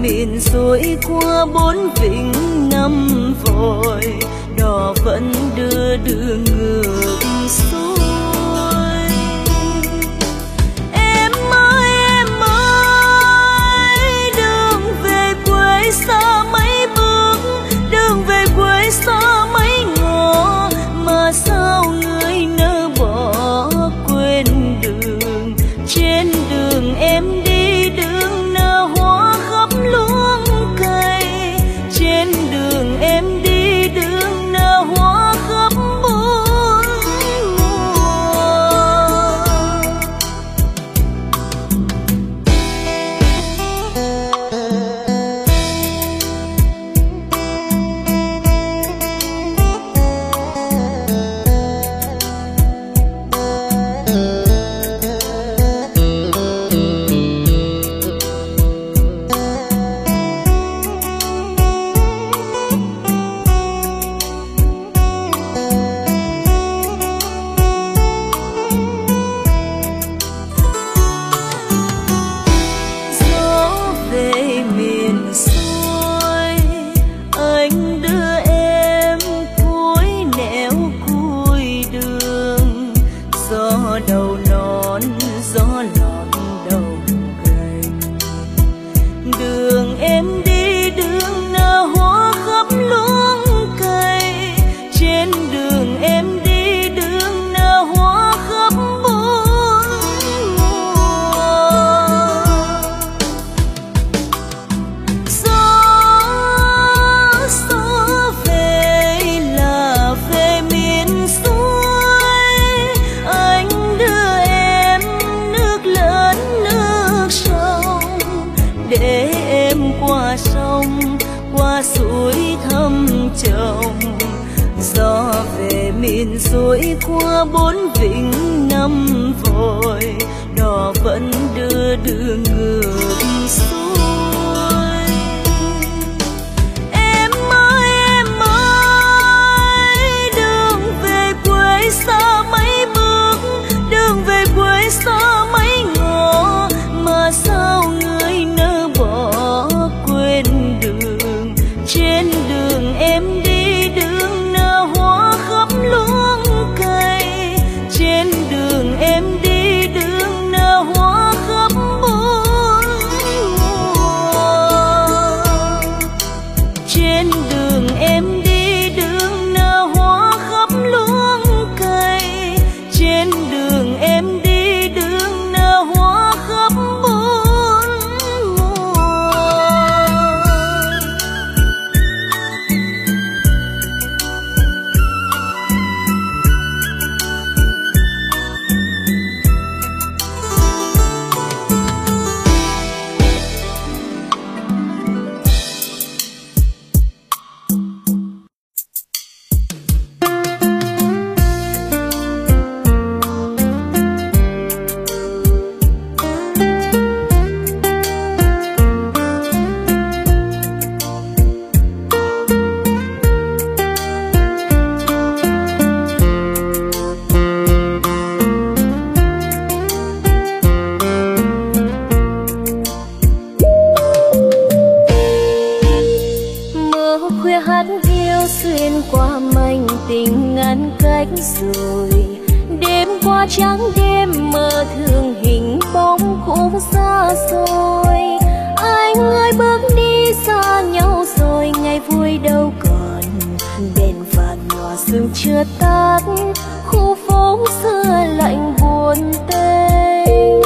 miền xuôi qua bốn vịnh năm vội, đò vẫn đưa đường ngược xuôi. Em ơi, đường về quê xa mấy bước, đường về quê xa mấy ngõ, mà sao người nỡ bỏ quên đường. Trên đường em đi đường nở hoa khắp luống cây, trên đường em đi đường nở hoa khắp bốn mùa. Gió về miền xuôi qua bốn vịnh năm vội, đò vẫn đưa đường ngược xuôi. Em ơi, đường về quê xa mấy bước, đường về quê xa mấy ngõ, mà sao người nỡ bỏ quên đường. Trên đường em đi đường nở hoa khắp luống cây, trên đường em đi đường nở hoa khắp bốn mùa. Trên đường em đi đường nở hoa khắp luống cây, trên đường em đi đường nở hoa khắp bốn mùa. Rồi đêm qua trắng đêm mơ thương hình bóng khung xa xôi. Anh ơi bước đi xa nhau rồi, ngày vui đâu còn. Đèn vàng nhỏ sương chưa tắt, khu phố xưa lạnh buồn tênh.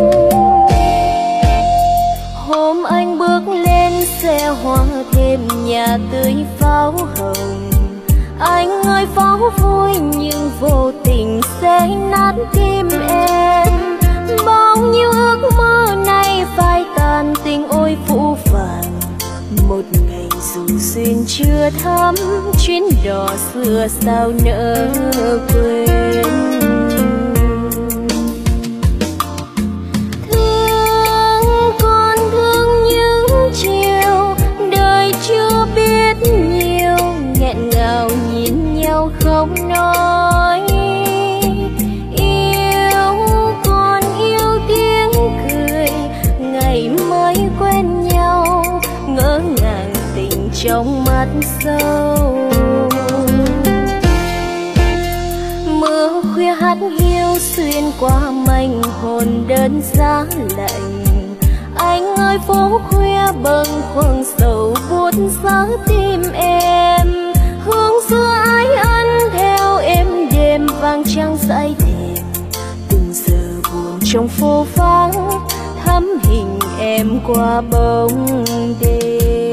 Hôm anh bước lên xe hoa thêm nhà tươi pháo hồng. Anh ơi pháo vui nhưng vô tình sẽ nát tim em. Bao nhiêu ước mơ nay phai tàn, tình ôi phũ phàng. Một ngày dù duyên chưa thắm, chuyến đò xưa sao nỡ quên. Thương con thương những chiều đời chưa biết nhiều, nghẹn ngào nhìn nhau không nói. Yêu còn yêu tiếng cười, ngày mới quen nhau trong mắt sâu. Mưa khuya hát hiu xuyên qua mảnh hồn đơn giá lạnh. Anh ơi phố khuya bâng khuâng sầu buốt giá tim em. Hương xưa ái ân theo em đêm vàng trăng dãi thềm. Từng giờ buồn trong phố vắng thắm hình em qua bóng đêm.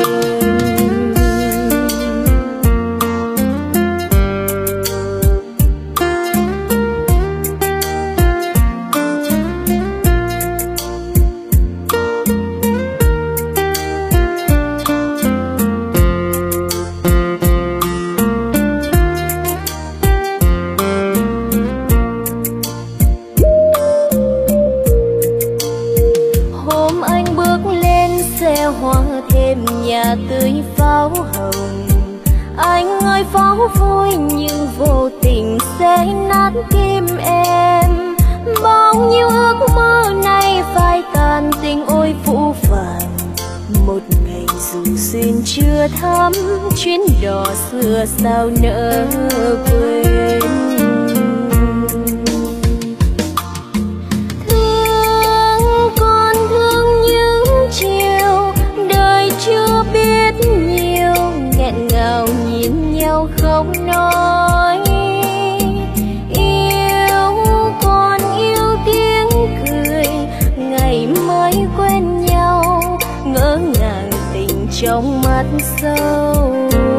Nhà tươi pháo hồng, anh ơi pháo vui nhưng vô tình sẽ nát tim em. Bao nhiêu ước mơ nay phai tàn, tình ôi phũ phàng. Một ngày dù duyên chưa thắm, chuyến đò xưa sao nỡ quên. Thương con thương những chiều đời chưa biết nhiều, nghẹn ngào nhìn nhau không nói. Yêu còn yêu tiếng cười, ngày mới quen nhau, ngỡ ngàng tình trong mắt sâu.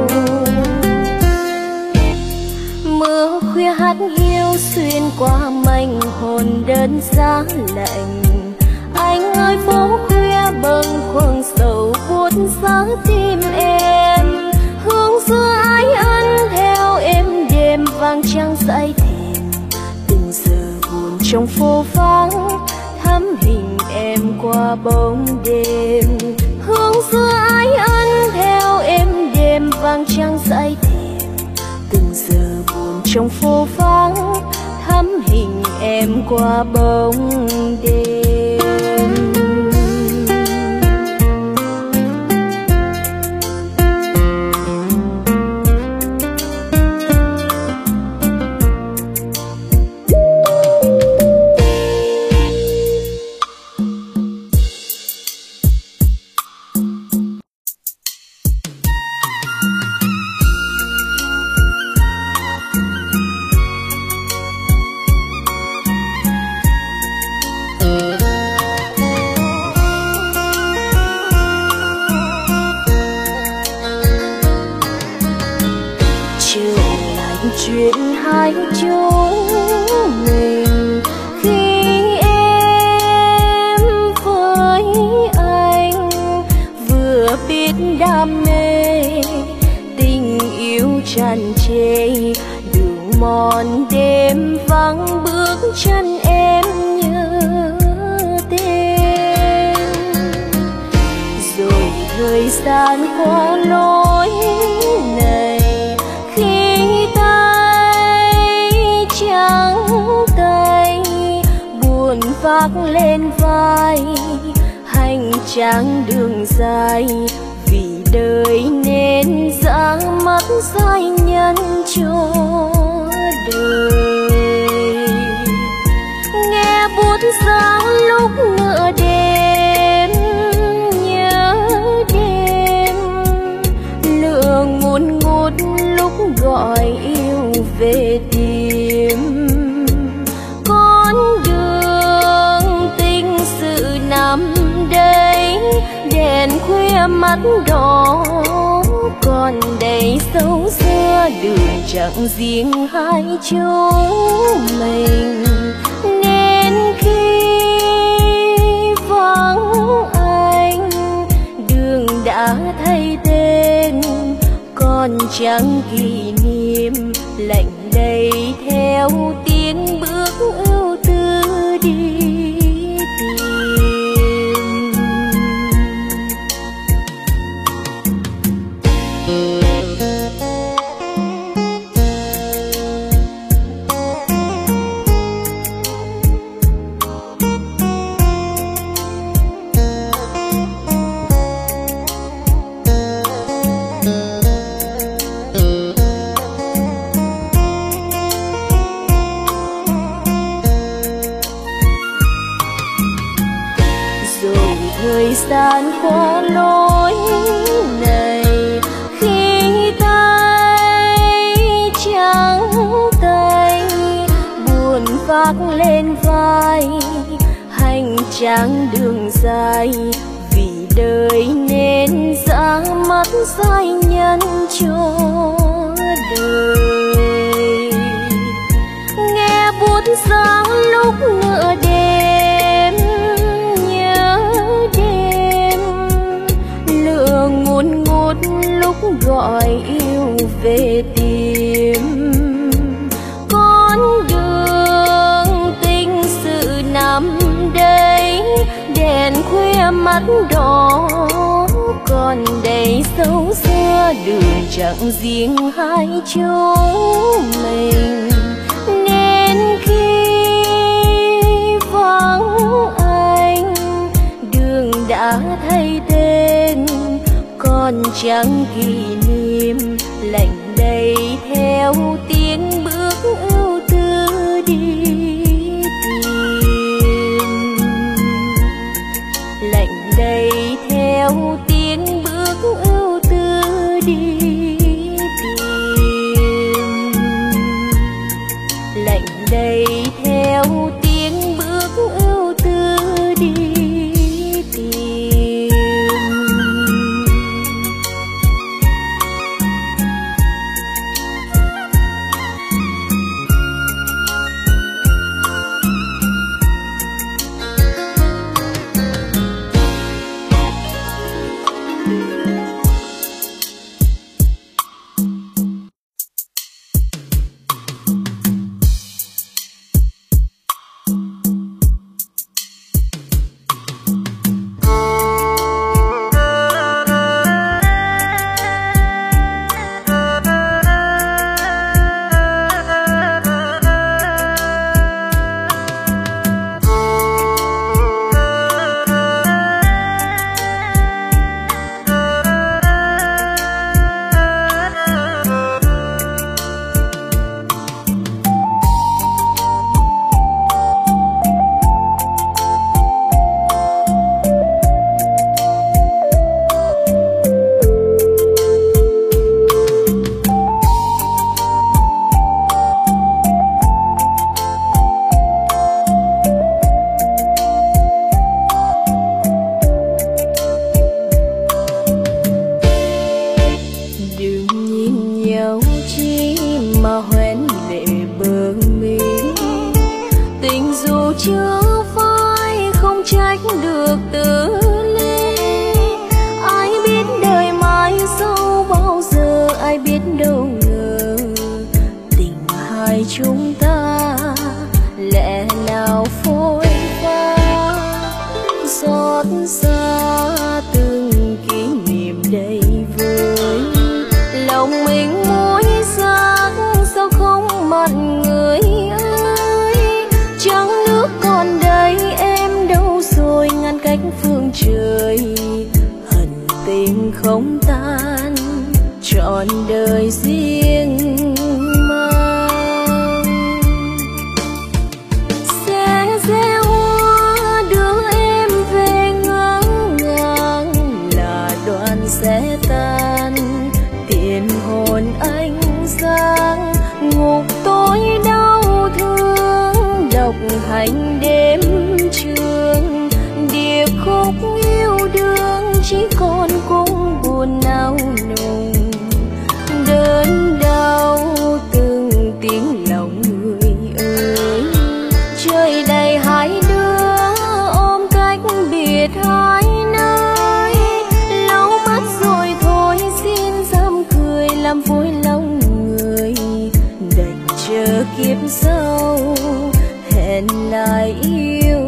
Mưa khuya hát hiu xuyên qua mảnh hồn đơn giá lạnh. Anh ơi phố khuya bâng khuâng sầu buốt giá tim em. Hương xưa ái ân theo em đêm vàng trăng dãi thềm. Từng giờ buồn trong phố vắng thắm hình em qua bóng đêm. Hương xưa ái ân theo em đêm vàng trăng dãi thềm. Từng giờ buồn trong phố vắng thắm hình em qua bóng đêm. Chuyện hai chúng mình khi em với anh vừa biết đam mê, tình yêu tràn trề đường mòn đêm vắng bước chân em nhớ tên. Rồi thời gian qua lối này tay buồn vác lên vai, hành trang đường dài vì đời nên ra mắt giai nhân cho đời. Nghe buốt giá lúc nửa đêm nhớ đêm, lửa ngùn ngút lúc gọi yêu về tìm. Con đường tình sự nằm đây, đèn khuya mắt đỏ còn đầy sâu xưa. Đường chẳng riêng hai chúng mình, nên khi vắng anh đường đã thay tên. Còn chẳng kỷ niệm lạnh đầy theo tiếng bước ưu tư đi tìm. qua lối này, khi tay trắng tay buồn vác lên vai hành trang đường dài, vì đời nên ra mắt giai nhân cho đời. Nghe buốt giá lúc nửa đêm nhớ đêm, lửa ngùn ngút lúc gọi yêu về tìm. Con đường tình sự nằm đây, đèn khuya mắt đỏ còn đầy sâu xưa, đường chẳng riêng hai chúng mình. Nên khi vắng anh, đường đã thay tên, còn chẳng kỷ niệm lạnh đầy theo tiếng bước ưu tư đi tìm. Lạnh đầy theo tiếng bước ưu tư đi tìm. Lạnh đầy theo tiếng bước ưu tư đi tìm. Không tan trọn đời riêng mang. Xe hoa đưa em về ngỡ ngàng, là đoàn xe tan tiền hồn anh sang. Ngục tối đau thương độc hành đêm trường, điệp khúc yêu đương chỉ còn cung buồn nao nùng. Đớn đau từng tiếng lòng người ơi, trời đầy hai đứa ôm cách biệt hai nơi. Lau mắt rồi thôi xin dám cười làm vui lòng người, đành chờ kiếp sau hẹn lại yêu.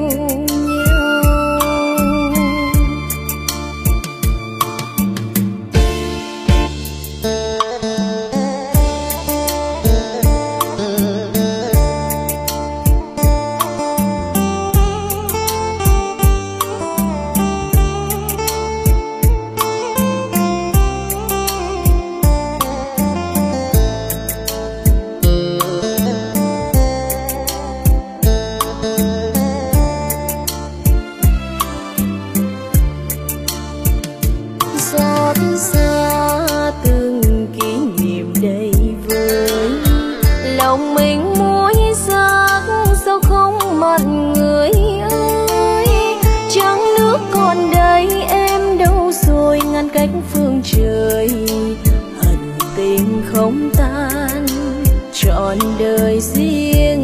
đời, hận tình không tan trọn đời riêng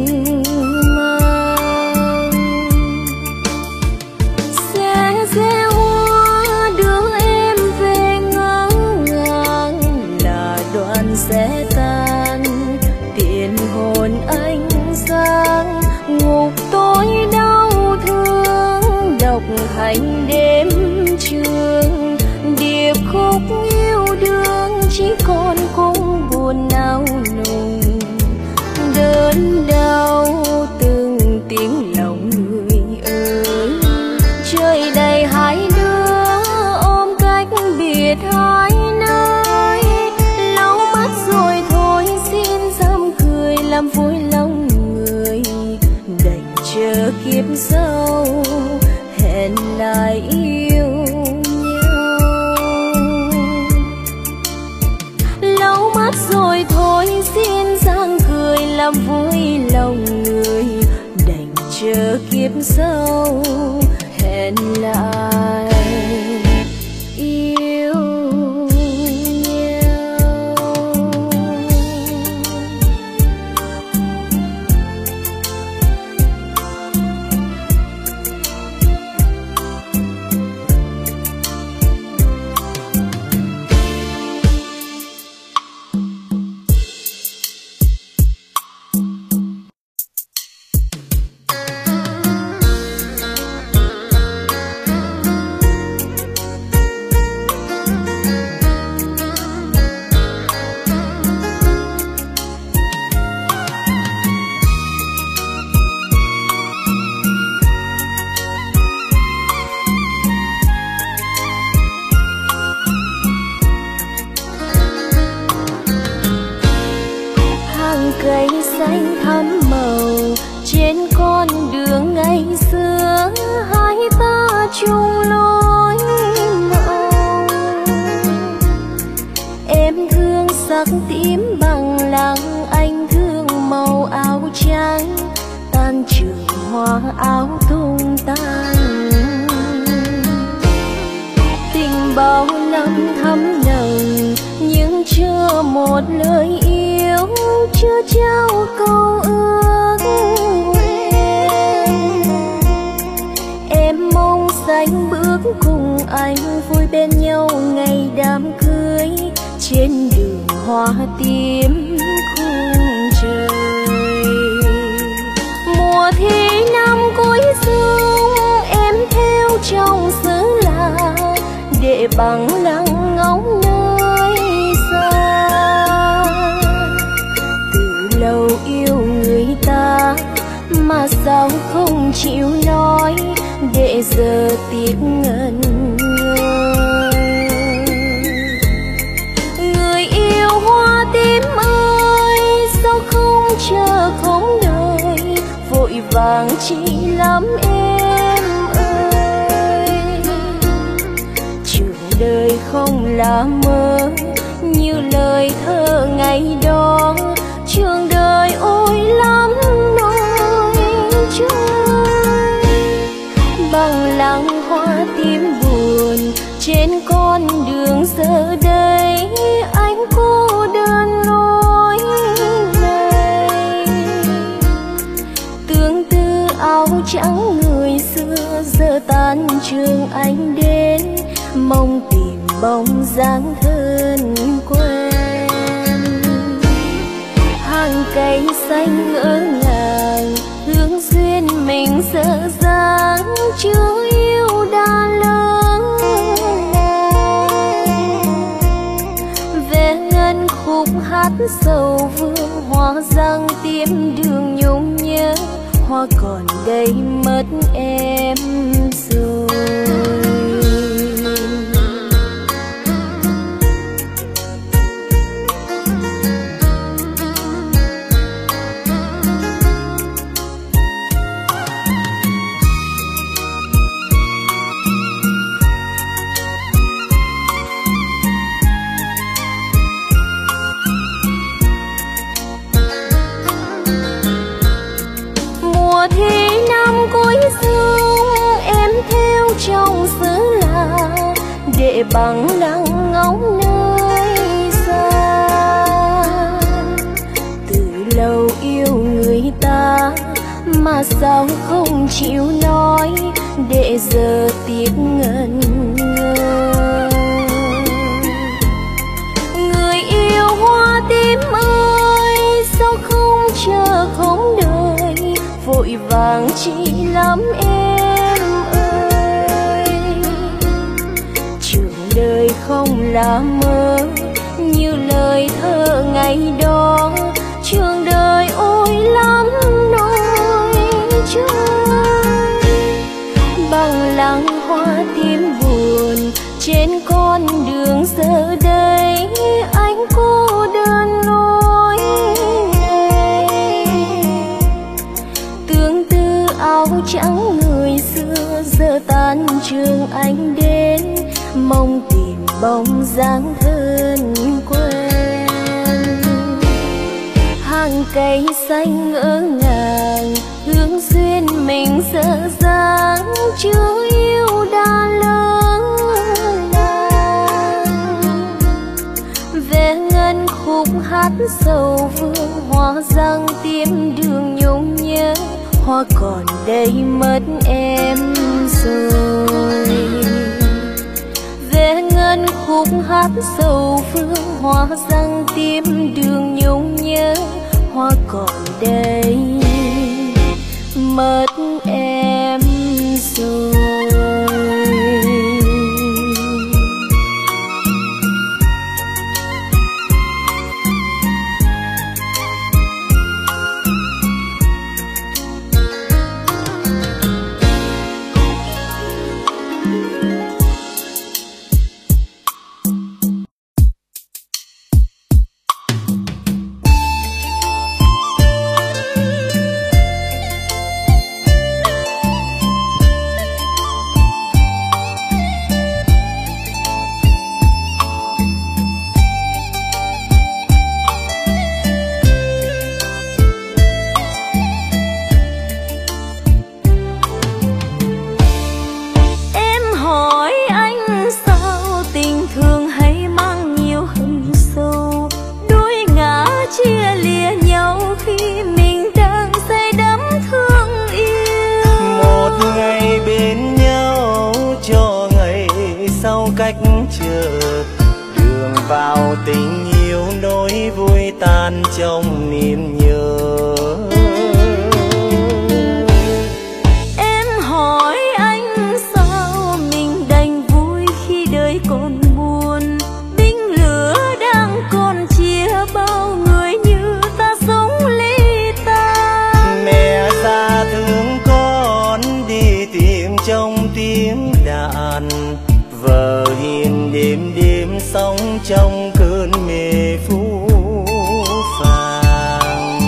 mang. Xe hoa đưa em về ngang ngang, là đoàn xe tan tiền hồn anh sang ngục tối đau thương, độc hành đêm trường điệp khúc yêu đương chỉ còn cung buồn nao nùng, đớn đau từng tiếng lòng người ơi. Trời đầy hai đứa ôm cách biệt hai nơi, lau mắt rồi thôi xin dám cười làm vui lòng người, đành chờ kiếp sau hẹn lại yêu nhau. Lau mắt rồi thôi xin dáng cười làm vui lòng người, đành chờ kiếp sau hẹn lại yêu nhau. Cây xanh thắm màu trên con đường ngày xưa, hai ta chung lối mộng. Em thương sắc tím bằng lăng, anh thương màu áo trắng, tan trường hoa áo tung tan. Tình bao năm thắm nồng nhưng chưa một lời yêu, chưa trao câu ước em mong xanh bước cùng anh vui bên nhau ngày đám cưới, trên đường hoa tím khung trời. Mùa thi năm cuối xuân em theo trong xứ lạ, để bằng lăng ngóng nơi xa. Từ lâu yêu người ta mà sao không chịu nói, để giờ tiếc ngẩn ngơ. Người yêu hoa tím ơi, sao không chờ không đợi, vội vàng chỉ lắm em ơi. Trường đời không là mơ như lời thơ ngày đó, trường đời ôi lắm nỗi trôi. Bằng lăng hoa tím buồn trên con đường giờ đây, anh cô đơn lối này. Tương tư áo trắng người xưa giờ tan trường anh đến, mong tìm bóng dáng thân quen. Hàng cây xanh ngỡ ngàng hướng duyên mình dở dang, chưa yêu đã lớn. Về ngân khúc hát sầu vương hoa giang tiếp đường nhung nhớ, hoa còn đây mất em rồi. Thì năm cuối xuân em theo trong xứ lạ, để bằng lăng ngóng nơi mà sao không chịu nói để giờ tiếc ngần ngơ. Người yêu hoa tím ơi, sao không chờ không đợi, vội vàng chỉ lắm em ơi. Trường đời không là mơ như lời thơ ngày đó, trường đời ôi lắm nỗi trôi. Bằng lăng hoa tím buồn trên con đường giờ đây, anh cô đơn lối về. Tương tư áo trắng người xưa giờ tan trường anh đến, mong tìm bóng dáng thân quen. Hàng cây xanh ngỡ ngàng, hướng duyên mình dở dang, chưa yêu đã lỡ làng. Về ngân khúc hát sầu vương, hoa răng tím đường nhung nhớ, hoa còn đây mất em rồi. Về ngân khúc hát sầu phương, hoa răng tím đường nhung nhớ, hoa còn đây mất em rồi. Vào tình yêu nỗi vui tan trong niềm nhớ. Em hỏi anh sao mình đành vui khi đời còn buồn, binh lửa đang còn chia bao người như ta sống ly tan. Mẹ xa thương con đi tìm trong tiếng đàn, vợ hiền đêm đêm sống trong cơn mê phũ phàng.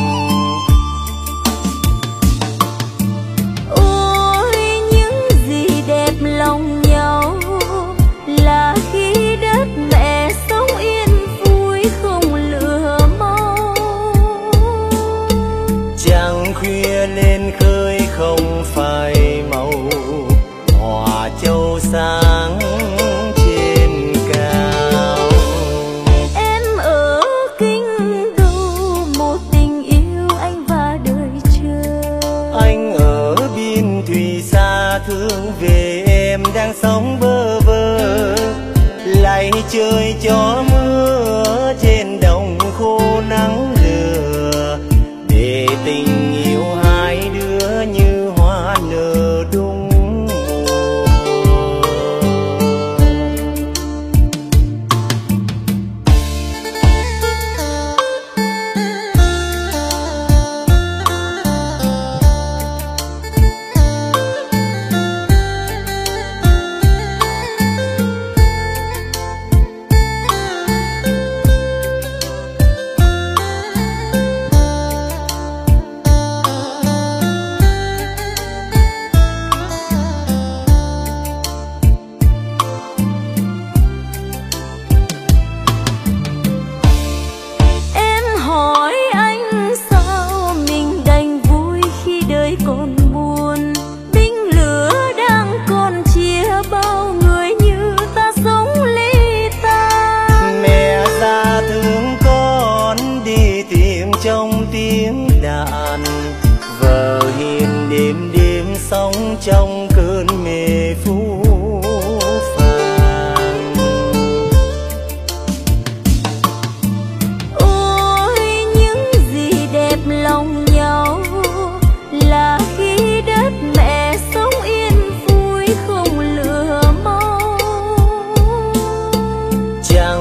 Ôi những gì đẹp lòng nhau là khi đất mẹ sống yên vui không lửa máu. Trăng khuya lên khơi không phai màu, hòa châu sáng trên cao. Em ở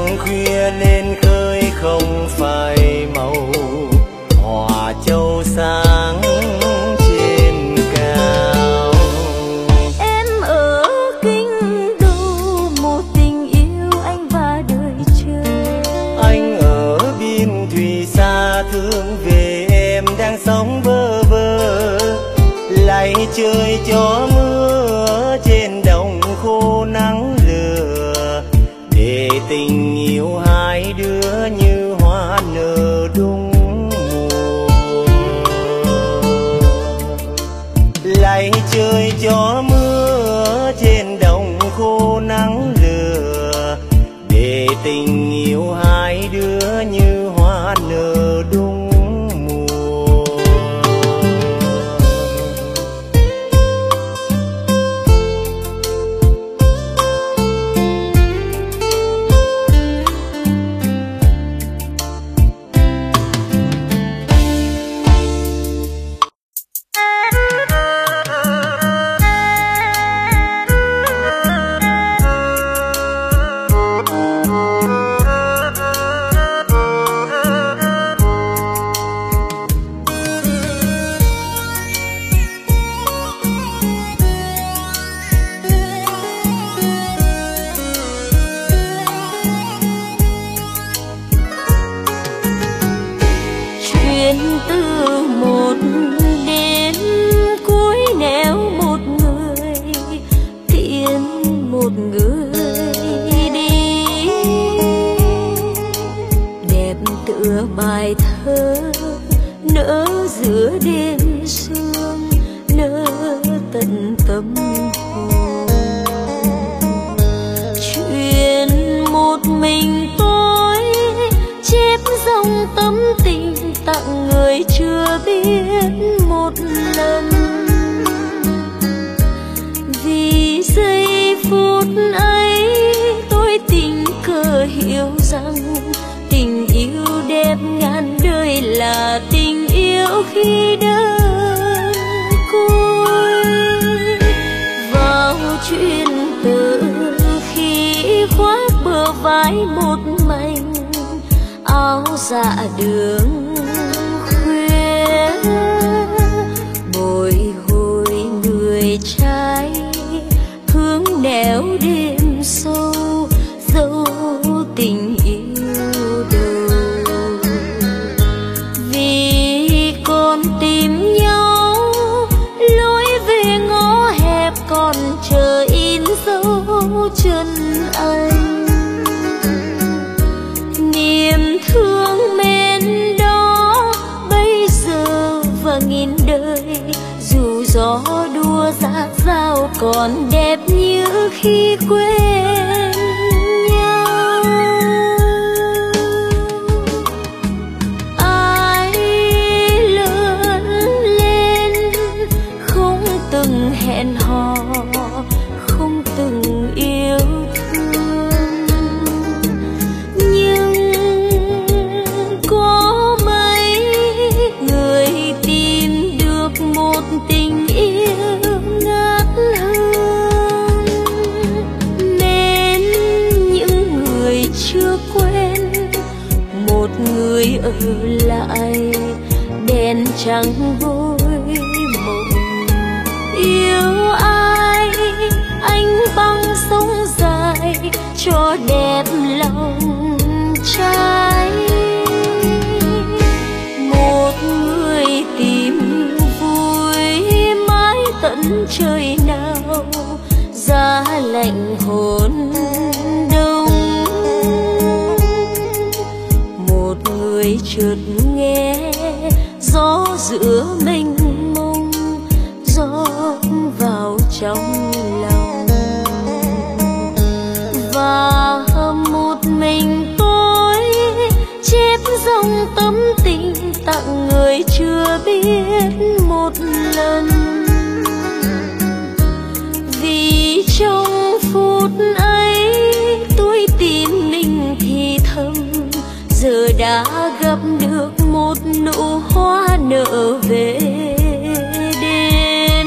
trăng khuya lên khơi không phải màu hòa châu sáng trên cao. Em ở kinh đô một tình yêu anh và đời chờ. Anh ở biên thùy xa thương về em đang sống bơ vơ, lạy trời cho mưa trên đồng khô nắng lửa, để tình yêu hai đứa như hoa nở đúng mùa. Lạy trời cho mưa trên đồng khô nắng lửa, để tình yêu hai đứa như hoa nở đúng mùa. Từ một đêm cuối nẻo một người tiễn một người đi, đẹp tựa bài thơ nỡ giữa đêm sương, nỡ tận tâm hồn. Chuyện một mình tôi chép dòng tâm tình tặng người chưa biết một lần. Vì giây phút ấy tôi tình cờ hiểu rằng tình yêu đẹp ngàn đời là tình yêu khi đơn côi. Vào chuyện từ khi khoác bờ vai một mảnh áo dạ đường khuya, bồi hồi người trai hướng nẻo đêm sâu dấu tình yêu đầu. Vì còn tìm nhau lối về ngõ hẹp còn chờ in dấu chân anh. Niềm thương mến đó bây giờ và nghìn đời, dù gió đua rát rao còn đẹp như khi quen nhau. Ai lớn lên không từng hẹn hò, không từng yêu thương, nhưng có mấy người tìm được một tình yêu ngát hương. Mến những người chưa quen, một người ở lại đèn trắng vôi mộng. Yêu ai anh băng sống dài cho đẹp lòng trai. Một người tìm vui mãi tận trời nào, giá lạnh hồn đông. Một người chợt nghe gió giữa mênh mông rót vào trong lòng. Và một mình tôi chép dòng tâm tình tặng người chưa biết một lần. Vì trong phút ấy tôi tìm mình thì thầm, giờ đã gặp được một nụ hoa nở về đến.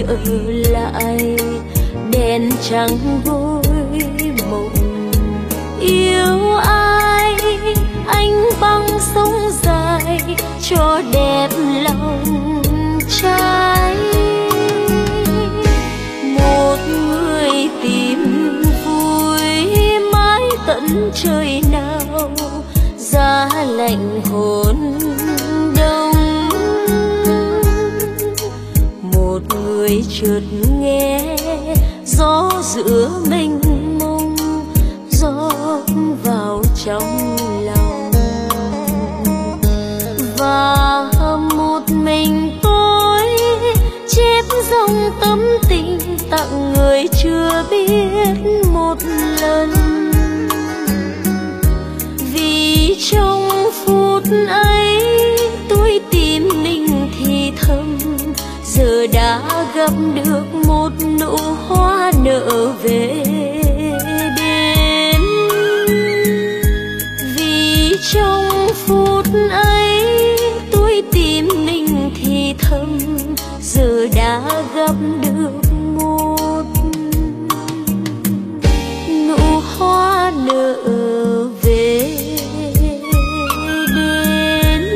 trở lại, đèn trắng gối mộng. Yêu ai anh băng sống dài cho đẹp lòng trai. Một người tìm vui mãi tận trời nào, giá lạnh hồn đông. Một người chợt nghe gió giữa mênh mông rót vào trong lòng, và một mình tôi chép dòng tâm tình tặng người chưa biết một lần. Vì trong phút ấy tôi tìm mình thì thầm, giờ đã gặp được một nụ hoa nở về đêm. Vì trong phút ấy tôi tìm mình thì thầm, giờ đã gặp được một nụ hoa nở về đêm.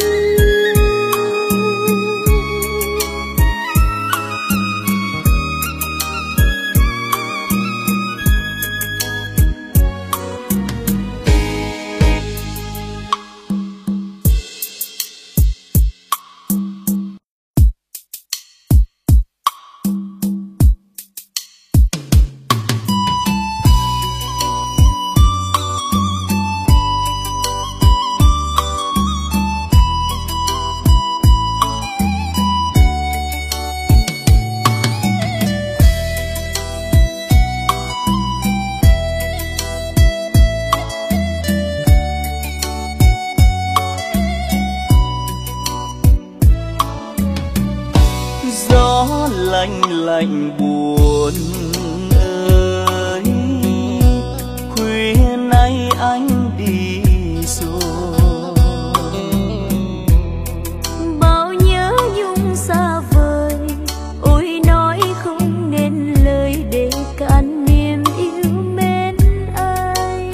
Lạnh lạnh buồn ơi, khuya nay anh đi rồi. Bao nhớ nhung xa vời, ôi nói không nên lời để cạn niềm yêu mến anh.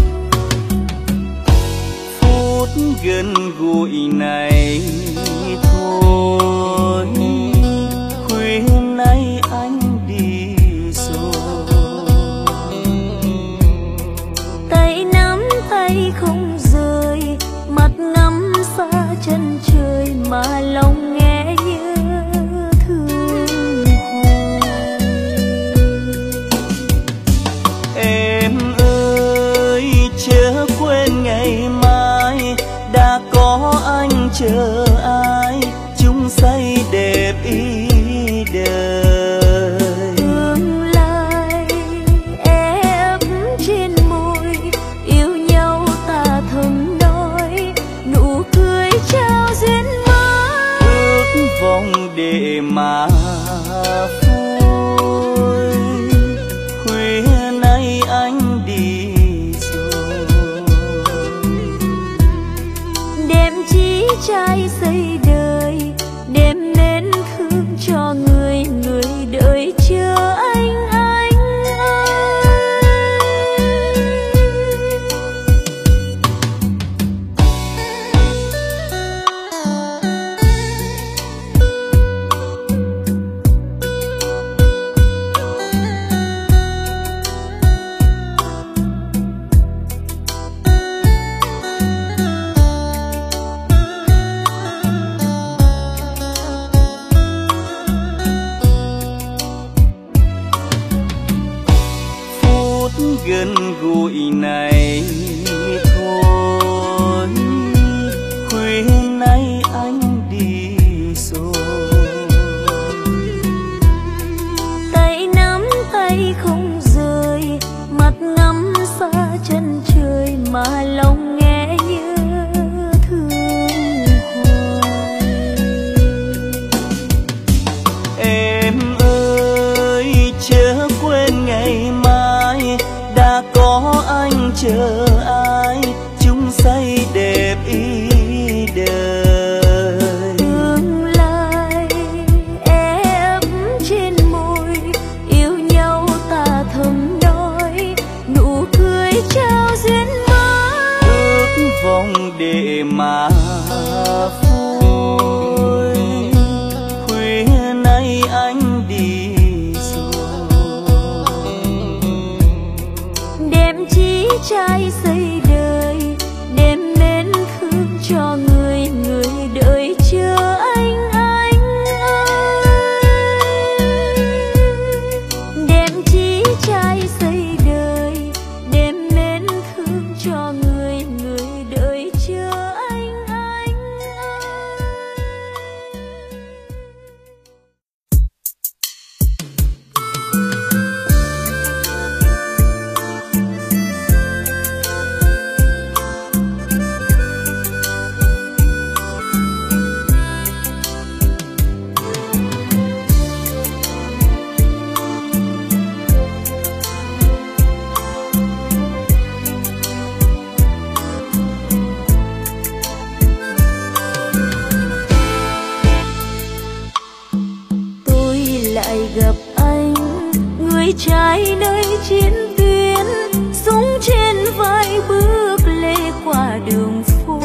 Phút gần gũi này thôi, nay anh đi rồi. Tay nắm tay không rời, mắt ngắm xa chân trời mà lòng nghe nhớ thương hoài. Em ơi chớ quên ngày mai, đã có anh chờ ai chung say đẹp ý đời. Tương lai ép trên môi, yêu nhau ta thầm nói, nụ cười trao duyên mới. Ước vọng để mà vui, khuya nay anh đi rồi. Đêm chí trai xây đời, đêm nên thương cho người đợi chờ anh ơi. cho người đợi chờ anh ơi. Đem chí trai xây đời, đem mến thương cho người đợi chờ anh ơi. Gặp anh người trai nơi chiến tuyến, súng trên vai bước lê qua đường phố.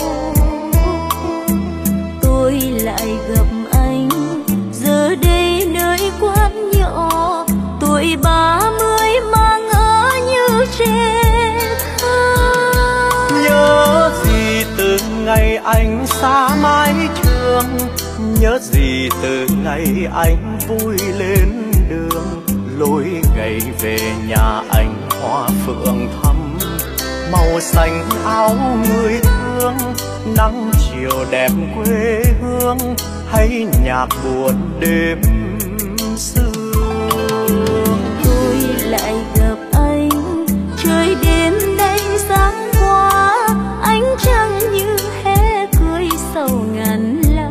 Tôi lại gặp anh giờ đây nơi quán nhỏ, tuổi 30 mà ngỡ như trẻ thơ. Nhớ gì từ ngày anh xa mái trường, nhớ gì từ ngày anh vui lên đường. Lối gầy về nhà anh hoa phượng thắm, màu xanh áo người thương. Nắng chiều đẹp quê hương, hay nhạc buồn đêm sương. Tôi lại gặp anh trời đêm nay sáng qua, ánh trăng như hé cười sầu ngàn la.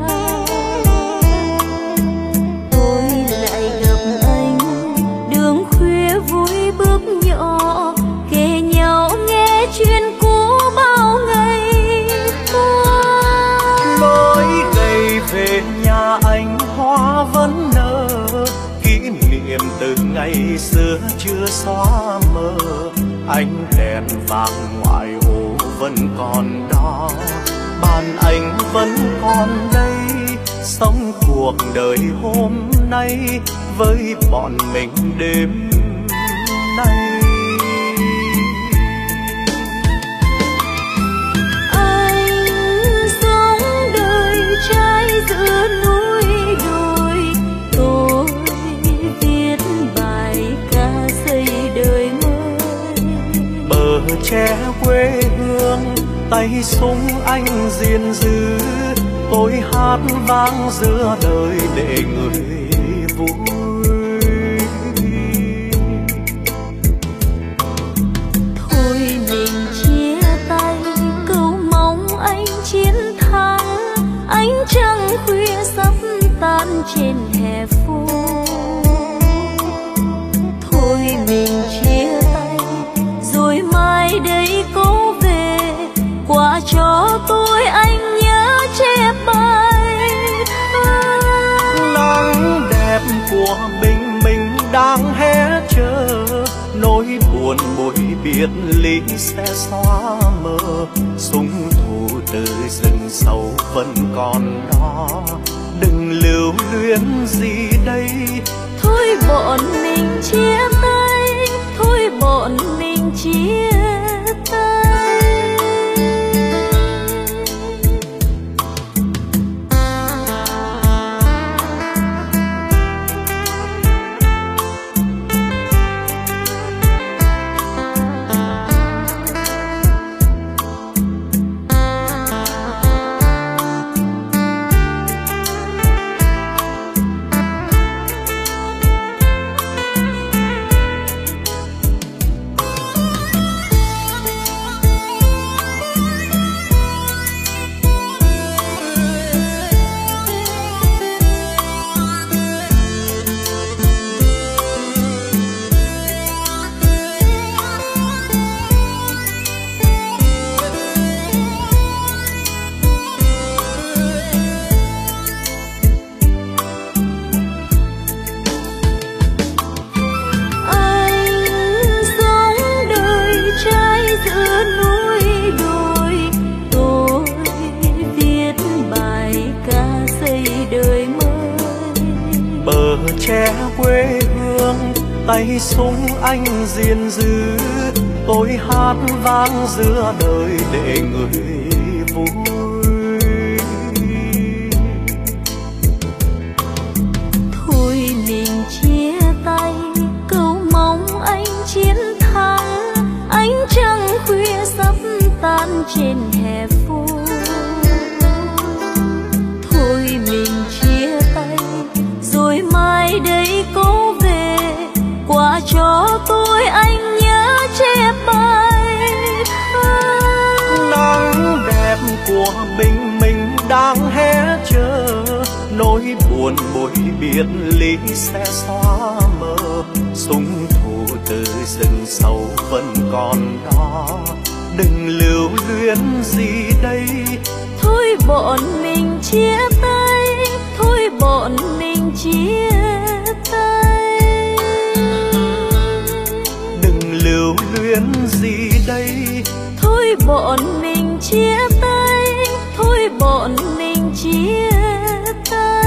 Vui bước nhỏ kề nhau nghe chuyện cũ bao ngày qua. Lối gầy về nhà anh hoa vẫn nở, kỷ niệm từ ngày xưa chưa xóa mờ. Ánh đèn vàng ngoại ô vẫn còn đó, bàn anh vẫn còn đây. Sống cuộc đời hôm nay với bọn mình đêm nay. Anh sống đời trai giữa núi đồi, tôi viết bài ca xây đời mới. Bờ tre quê hương, tay súng anh gìn giữ. Tôi hát vang giữa đời để người vui. Ánh trăng khuya sắp tan trên hè phố. Thôi mình chia tay rồi mai đây có về, qua cho tôi anh nhớ chép bài thơ. Nắng đẹp của bình minh đang hé chờ, nỗi buồn buổi biệt ly sẽ xóa mờ. Súng thủ từ rừng sâu vẫn còn đó, đừng lưu luyến gì đây. Thôi bọn mình chia tay, thôi bọn mình chia tay. tre quê hương, tay súng anh gìn giữ. Tôi hát vang giữa đời để người vui. trên hè phố. Thôi mình chia tay rồi mai đây có về, qua cho tôi anh nhớ che bay. Nắng đẹp của mình đang hé chờ, nỗi buồn bối biệt ly sẽ xóa mờ. Súng thủ từ rừng sâu vẫn còn đó, đừng lưu luyến gì đây. Thôi bọn mình chia tay, thôi bọn mình chia tay. Đừng lưu luyến gì đây. Thôi bọn mình chia tay, thôi bọn mình chia tay.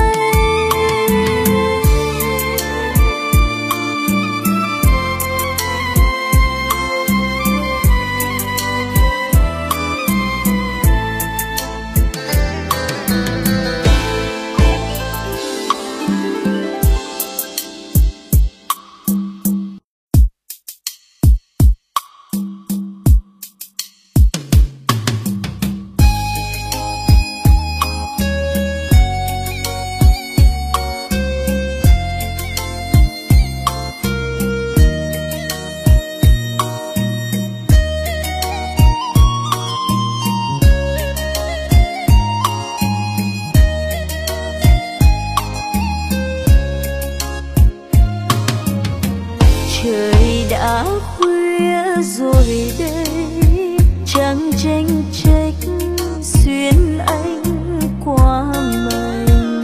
Trời đã khuya rồi đây, trăng tranh trách xuyên ánh qua mây.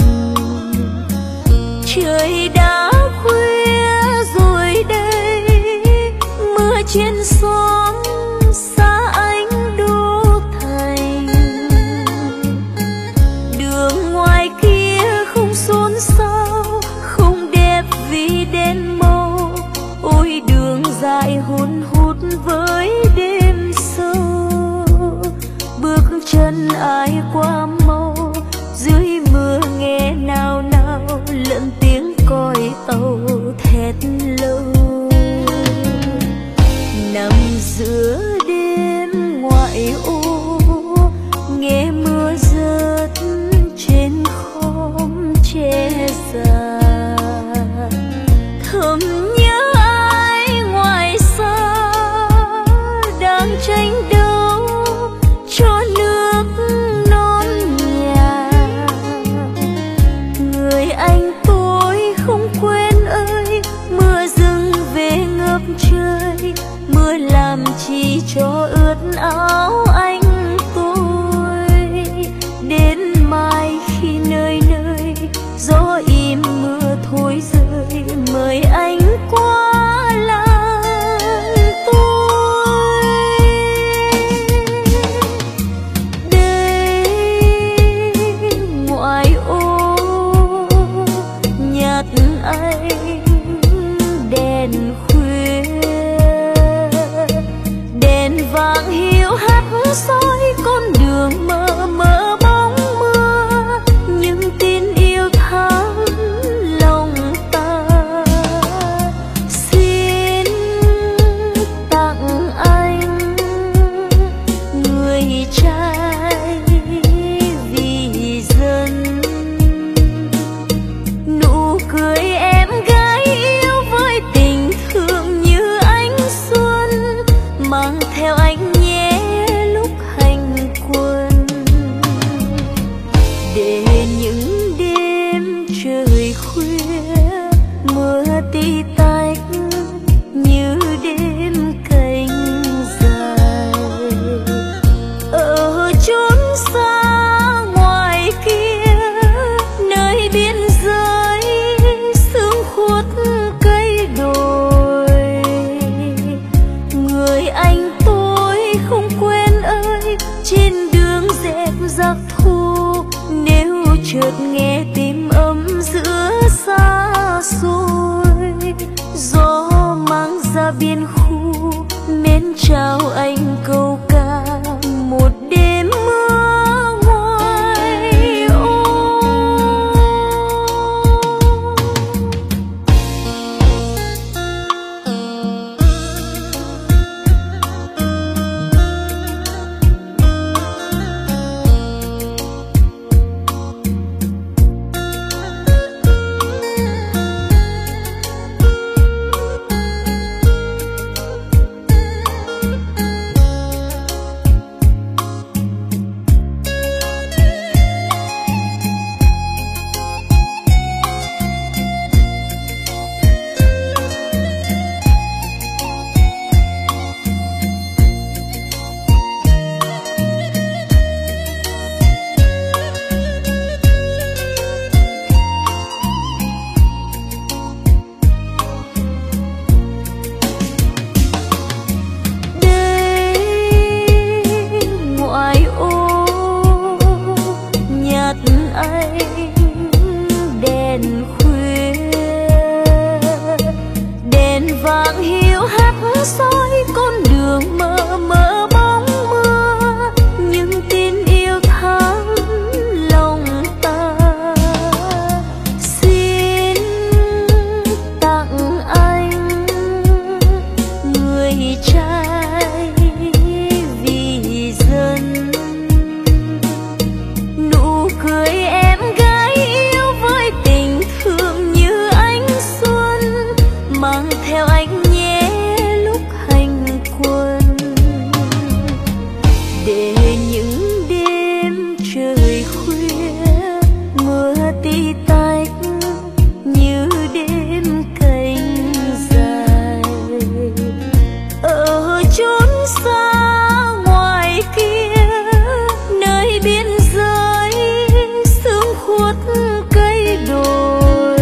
Trời đã khuya rồi đây, mưa trên xóm xa ánh đô thành. Đường ngoài kia không xôn xao, không đẹp vì đèn màu. Ôi đường dài hun hút với đêm sâu, bước chân ai qua mau, dưới mưa nghe nao nao lẫn tiếng còi tàu thét lâu. Nằm giữa đêm ngoại ô, nghe mưa rớt trên khóm tre già. Thầm nhớ ai ngoài xa đang tranh đấu cho nước non nhà. Người anh tôi không quên ơi, mưa dâng về ngập trời. Mưa làm chi cho ướt áo anh tôi. Đến mai khi nơi nơi gió im mưa thôi rơi, mời anh qua làng tôi. Đây ngoại ô nhạt anh đèn khuya, đèn vàng hiu hắt soi con đường mờ mờ bóng mưa. Những tin yêu thắm lòng ta, xin tặng anh người trai vì dân. Nụ cười em gái yêu với tình thương như ánh xuân, mang theo anh nhé lúc hành quân. Để những đêm trời khuya mưa tí tách như đêm canh dài. Ở chốn xa ngoài kia nơi biên giới sương khuất cây đồi, người anh tôi không quên ơi. Trên đường dẹp giặc thu, nếu chợt nghe tim ấm giữa xa xôi, gió mang ra biên khu mến chào anh câu ca một đêm mưa ngoài ô. anh. Đèn khuya đèn vàng hiu hắt soi con đường mờ mờ bóng mưa, những tin yêu thắm lòng ta. Xin tặng anh người trai vì dân, nụ cười em gái yêu với tình thương như ánh xuân, mang theo anh nhé lúc hành quân. Để những đêm trời khuya mưa tí tách như đêm cánh dài, ở chốn xa ngoài kia nơi biên giới sương khuất cây đồi,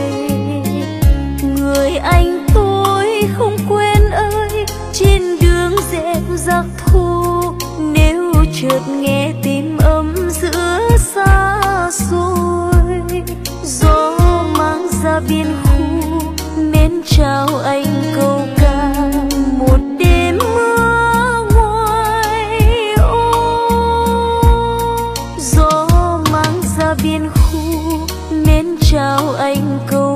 người anh tôi không quên ơi. Trên đường dẹp giặc thu nếu chợt nghe tim ấm giữa xa xôi, gió mang ra biên khu mến chào anh câu ca một đêm mưa ngoài ô. Gió mang ra biên khu mến chào anh câu